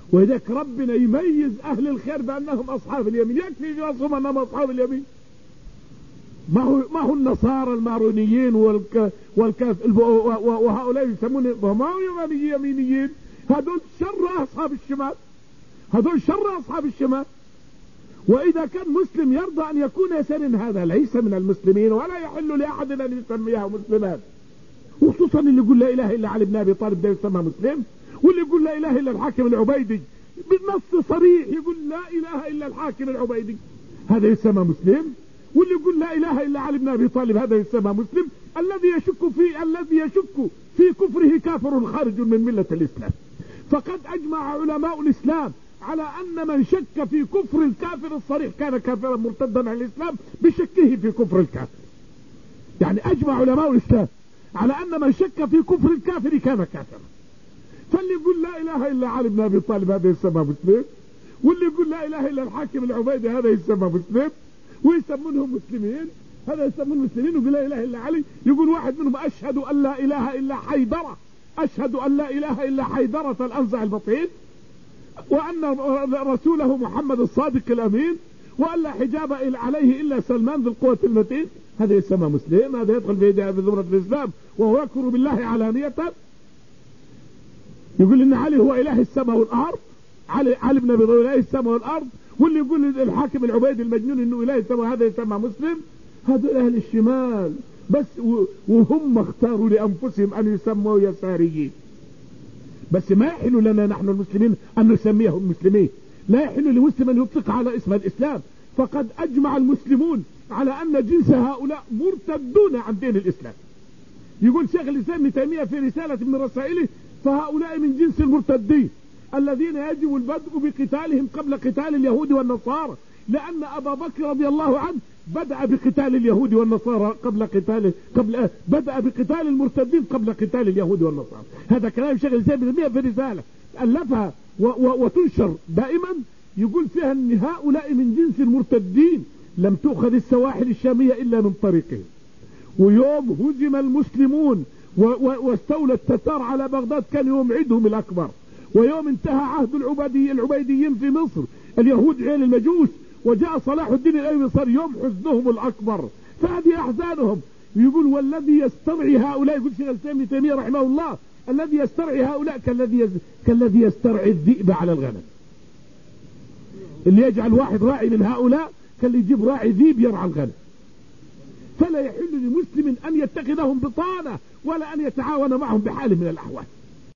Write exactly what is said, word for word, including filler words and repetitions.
وإذاك ربنا يميز أهل الخير بأنهم أصحاب اليمين، يكفي في وصفهم أنهم أصحاب اليمين. ما هو ما هو النصارى المارونيين والك والكاف وهؤلاء يسمون ما هو يمينيين، هذول شر أصحاب الشمال، هذول شر أصحاب الشمال. وإذا كان مسلم يرضى أن يكون يسارا هذا ليس من المسلمين، ولا يحل لأحد أن يسميه مسلمان. وخصوصا اللي يقول لا إله إلا علي بن أبي طالب ده يسمى مسلم، واللي يقول لا إله إلا الحاكم العبيدي بالنص صريح يقول لا إله إلا الحاكم العبيدي هذا يسمى مسلم، واللي يقول لا إله إلا علي بن أبي طالب هذا يسمى مسلم. الذي يشك في الذي يشك في كفره كافر خارج من ملة الإسلام. فقد أجمع علماء الإسلام على أن من شك في كفر الكافر الصريح كان كافرا مرتدا عن الإسلام بشكه في كفر الكافر. يعني أجمع علماء الإسلام على أن من شك في كفر الكافر كان كافرا. فاللي يقول لا إله إلا علي بن أبي طالب هذا يسمى مسلم، واللي يقول لا إله إلا الحاكم العبيدي هذا يسمى مسلم، ويسمونهم مسلمين. هذا يسمون مسلمين ويقول لا إله إلا علي. يقول واحد منهم أشهد أن لا إله إلا حيدرة، أشهد أن لا إله إلا حيدرة الأنزع البطيء، وأن رسوله محمد الصادق الأمين، وأن لا حجاب عليه إلا سلمان ذو القوة المتين. هذا يسمى مسلم، هذا يدخل في زمرة الإسلام وهو يكفر بالله علانية. يقول إن علي هو إله السماء والأرض، علي, علي بن أبي طالب إله السماء والأرض، واللي يقول الحاكم العبيدي المجنون إنه إله السماء هذا يسمى مسلم. هذا أهل الشمال بس، وهم اختاروا لأنفسهم أن يسموا يساريين. بس ما يحل لنا نحن المسلمين أن نسميهم مسلمين، لا يحل لمسلم أن يطلق على اسم الإسلام. فقد أجمع المسلمون على أن جنس هؤلاء مرتدون عن دين الإسلام. يقول شيخ الإسلام ابن تيمية في رسالة من رسائله: فهؤلاء من جنس المرتدين الذين يجب البدء بقتالهم قبل قتال اليهود والنصارى، لأن أبا بكر رضي الله عنه بدأ بقتال اليهود والنصارى قبل قتال قبل بدأ بقتال المرتدين قبل قتال اليهود والنصارى. هذا كلام شيخ الإسلام ابن تيمية في رسالة ألفها وتنشر دائما، يقول فيها أن هؤلاء من جنس المرتدين لم تؤخذ السواحل الشامية إلا من طريقهم. ويوم هزم المسلمون واستولى التتار على بغداد كان يوم عيدهم الأكبر، ويوم انتهى عهد العبيدي العبيديين في مصر اليهود عيال المجوس وجاء صلاح الدين الأيوبي صار يوم حزنهم الأكبر. فهذه أحزانهم. يقول والذي يسترعي هؤلاء، يقول شيخ الإسلام ابن تيمية رحمه الله: الذي يسترعي هؤلاء كالذي يز... كالذي يسترعي الذئب على الغنم. اللي يجعل واحد راعي من هؤلاء كاللي يجيب راعي ذيب يرعى الغنم. فلا يحل لمسلم أن يتخذهم بطانة ولا أن يتعاون معهم بحال من الأحوال.